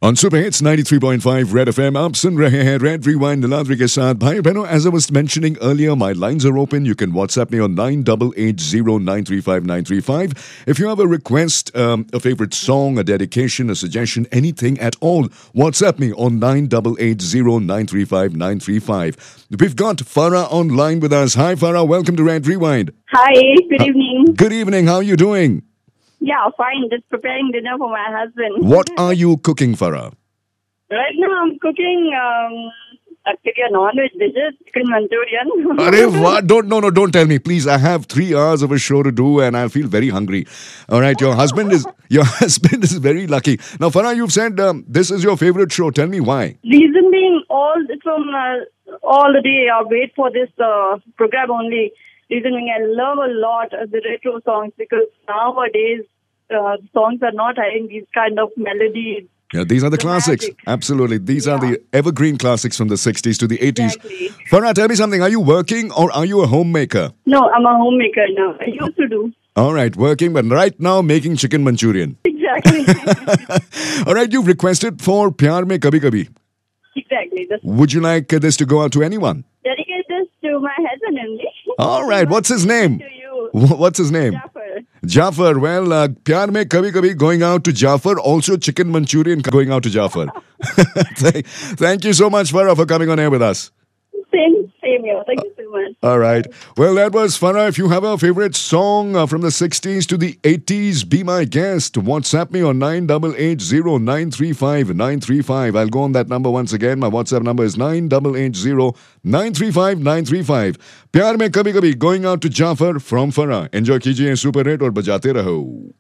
On Super Hits 93.5 Red FM, आप सुन रहे हैं Red Rewind Niladri के साथ. भाई बहनों, as I was mentioning earlier, my lines are open. You can WhatsApp me on 9880935935. If you have a request, a favorite song, a dedication, a suggestion, anything at all, WhatsApp me on 9880935935. We've got Farah online with us. Hi Farah, welcome to Red Rewind. Hi, good evening. Good evening, how are you doing? Yeah, fine. Just preparing dinner for my husband. What are you cooking, Farah? Right now I'm cooking actually a non-veg dish, chicken Manchurian. Arey, what? Don't tell me, please. I have 3 hours of a show to do, and I feel very hungry. All right, your husband is very lucky. Now, Farah, you've said this is your favorite show. Tell me why. Reason being, all the day I wait for this program only. Reason being, I love a lot the retro songs because nowadays songs are not having these kind of melodies. Yeah, these are the classics. Magic. Absolutely. These are the evergreen classics from the 60s to the 80s. Exactly. Farah, tell me something. Are you working or are you a homemaker? No, I'm a homemaker now. I used to do. All right, working, but right now making chicken Manchurian. Exactly. All right, you've requested for Pyar Mein Kabhi Kabhi. Exactly. Would you like this to go out to anyone? Dedicate this to my husband only. All right, what's his name? To you. What's his name? Jafar. Jafar. Well, Pyar Mein Kabhi Kabhi going out to Jafar. Also, chicken Manchurian going out to Jafar. Thank you so much, Farah, for coming on air with us. Same here. Thank you so much. All right. Well, that was Farah. If you have a favorite song from the 60s to the 80s, be my guest. WhatsApp me on 9880935935. I'll go on that number once again. My WhatsApp number is 9880935935. Pyar Mein Kabhi Kabhi going out to Jafar from Farah. Enjoy कीजिए super hit और बजाते रहो.